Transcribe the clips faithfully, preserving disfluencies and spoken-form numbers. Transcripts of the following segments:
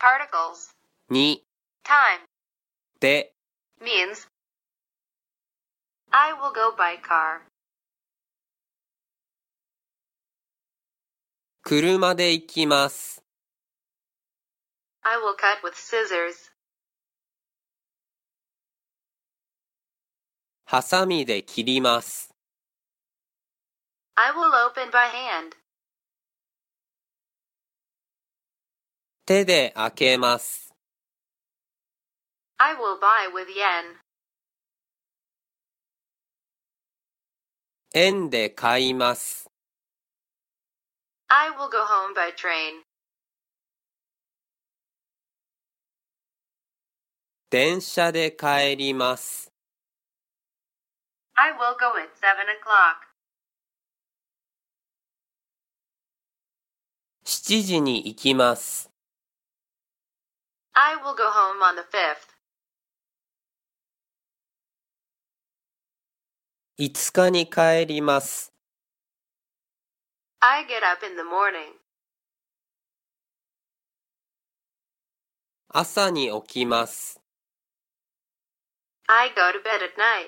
Particles. に Time で means I will go by car. 車で行きます。 I will cut with scissors. ハサミで切ります。 I will open by hand. 手で開けます。 I will buy with yen. 円で買います。 I will go home by train. 電車で帰ります。 I will go at seven o'clock. しちじに行きます。 I will go home on the fifth. いつかに帰ります。 I get up in the morning. 朝に起きます。 I go to bed at night.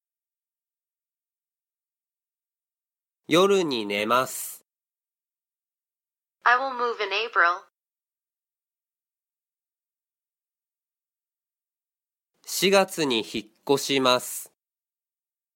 夜に寝ます。 I will move in April. しがつに引っ越します。